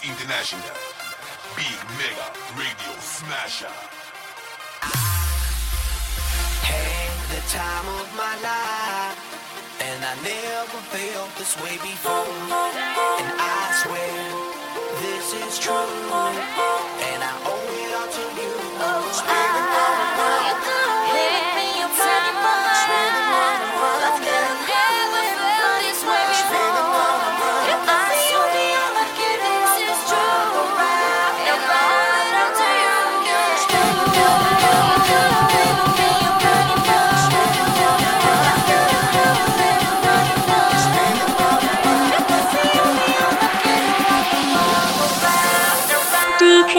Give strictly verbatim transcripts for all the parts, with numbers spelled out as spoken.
International Big Mega Radio Smasher. Had the time of my life, and I never felt this way before. And I swear this is true, and I owe it all to you. Oh, spinning all around, you could've hit me, you pretty much spinning all around. I've never felt this way before. If I see you, be all like it is, it's true. And I owe it all to you. D K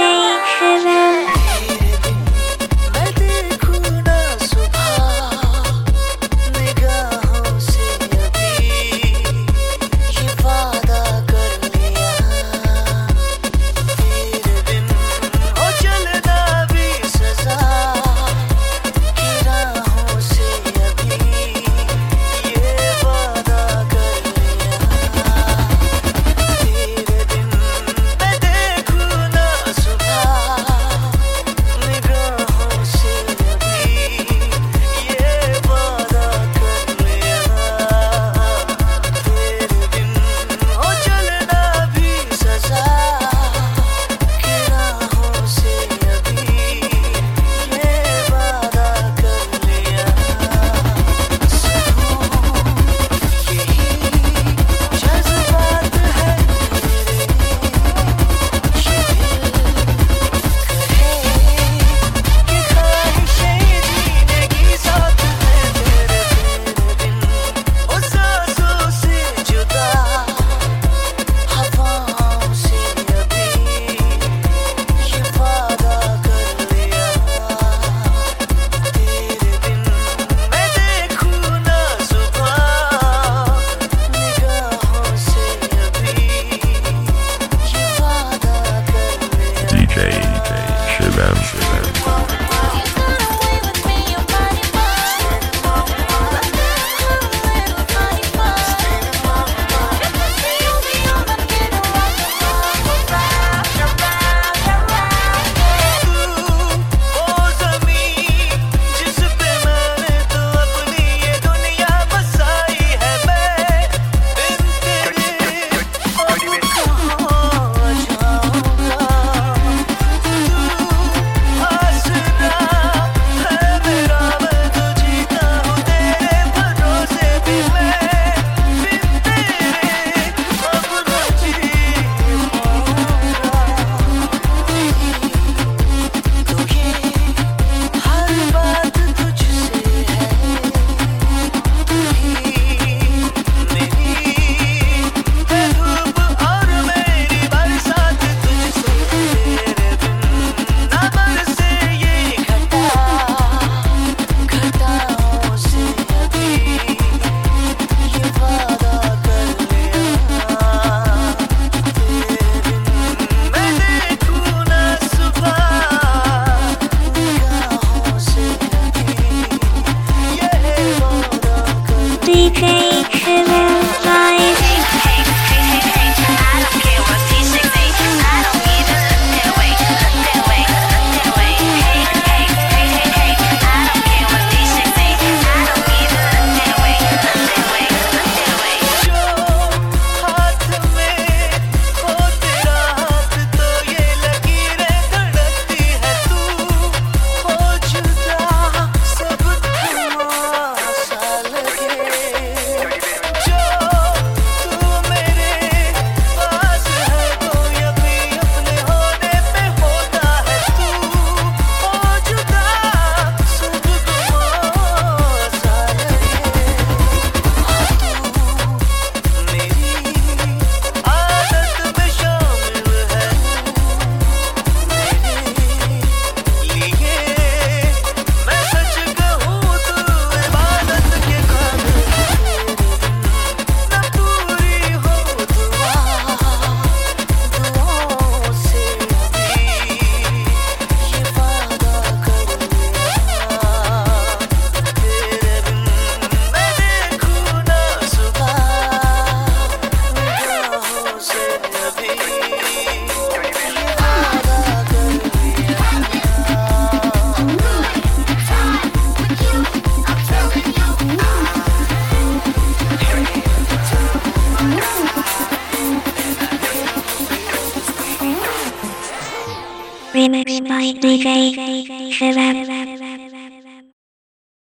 Remix by D J Shazam.